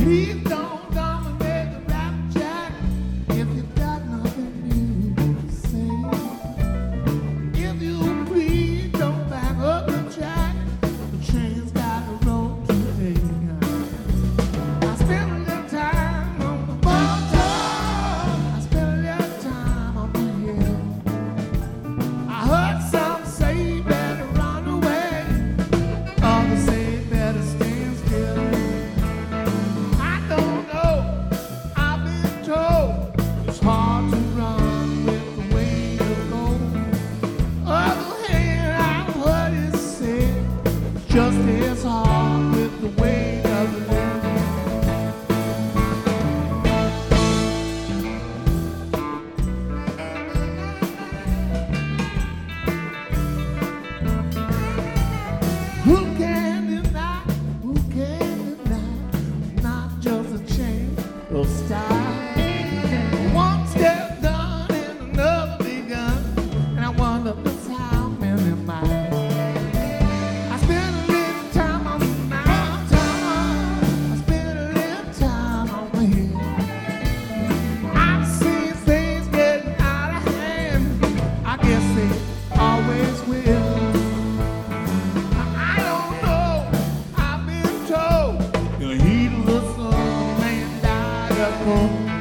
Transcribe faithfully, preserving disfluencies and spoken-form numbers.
Please don't dominate the rap jack if you got nothing new to say. If you please don't back up the track, the train's got a road to take. I spent a little time on the bottom, I spent a little time on the hill. I heard some say better run away, others say better stand still. I don't know, I've been told it's hard to run with the way you go. Other hand, I've heard it said it's just as hard with the weight of living. Who can deny, who can deny, not just a change of style. One step done and another begun, and I wonder just how many miles. I spent a little time on the mountain, I spent a little time on the hill. I've seen things getting out of hand, I guess they always will. I don't know, I've been told the heat of the sun man died up on